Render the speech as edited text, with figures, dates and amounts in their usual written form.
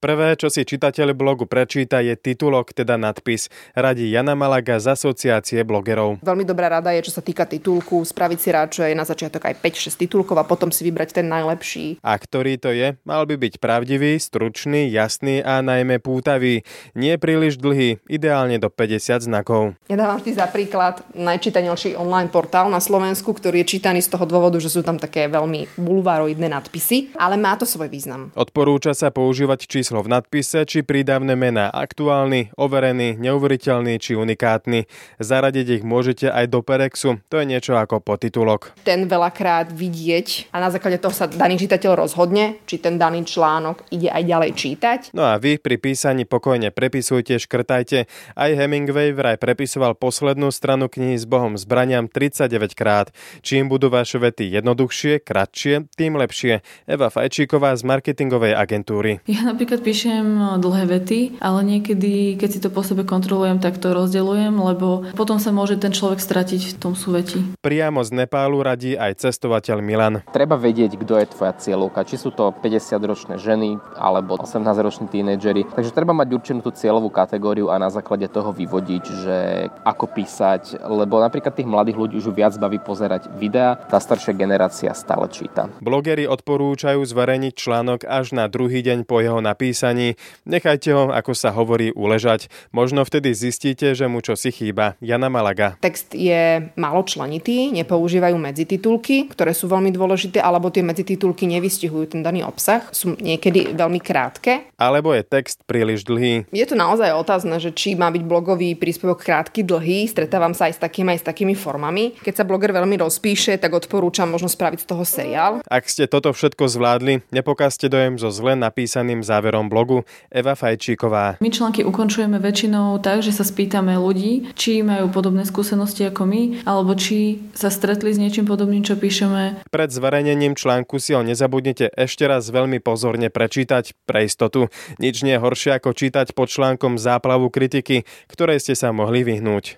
Prvé, čo si čitateľ blogu prečíta, je titulok, teda nadpis. Radí Jana Malaga z Asociácie blogerov. Veľmi dobrá rada je, čo sa týka titulku, spraviť si rád, čo je na začiatok aj 5-6 titulkov a potom si vybrať ten najlepší. A ktorý to je? Mal by byť pravdivý, stručný, jasný a najmä pútavý. Nie príliš dlhý, ideálne do 50 znakov. Ja dávam vždy za príklad najčítanejší online portál na Slovensku, ktorý je čítaný z toho dôvodu, že sú tam také veľmi bulvároidné nadpisy, ale má to svoj význam. Odporúča sa používať číslo v nadpise či prídavné mená aktuálny, overený, neuveriteľný či unikátny. Zaradiť ich môžete aj do Perexu, to je niečo ako podtitulok. Ten veľakrát vidieť a na základe toho sa daný čitateľ rozhodne, či ten daný článok ide aj ďalej čítať. No a vy pri písaní pokojne prepisujte, škrtajte. Aj Hemingway vraj prepisoval poslednú stranu knihy S Bohom zbraniam 39 krát. Čím budú vaše vety jednoduchšie, kratšie, tým lepšie. Eva Fajčíková z marketingovej agentúry. Ja napríklad píšem dlhé vety, ale niekedy, keď si to po sebe kontrolujem, tak to rozdeľujem, lebo potom sa môže ten človek stratiť v tom súvetí. Priamo z Nepálu radí aj cestovateľ Milan. Treba vedieť, kto je tvoja cieľovka, či sú to 50-ročné ženy alebo 18-roční tínedžeri. Takže treba mať určenú tú cieľovú kategóriu a na základe toho vyvodiť, že ako písať, lebo napríklad tých mladých ľudí už viac baví pozerať videá, tá staršia generácia stále číta. Blogeri odporúčajú zverejniť článok až na druhý deň po jeho napísaní. Nechajte ho, ako sa hovorí, uležať. Možno vtedy zistíte, že mu čosi chýba. Jana Malaga. Text je málo členitý, nepoužívajú medzititulky, ktoré sú veľmi dôležité, alebo tie medzititulky nevystihujú ten daný obsah, sú niekedy veľmi krátke. Alebo je text príliš dlhý. Je to naozaj otázne, že či má byť blogový príspevok krátky, dlhý. Stretávam sa aj s takými formami. Keď sa bloger veľmi rozpíše, tak odporúčam možno spraviť z toho seriál. Ak ste toto všetko zvládli, nepokazte dojem so zle napísaným záverom blogu. Eva Fajčíková. My články ukončujeme väčšinou tak, že sa spýtame ľudí, či majú podobné skúsenosti ako my, alebo či sa stretli s niečím podobným, čo píšeme. Pred zverejnením článku si ho nezabudnite ešte raz veľmi pozorne prečítať pre istotu. Nič nie je horšie ako čítať pod článkom záplavu kritiky, ktorej ste sa mohli vyhnúť.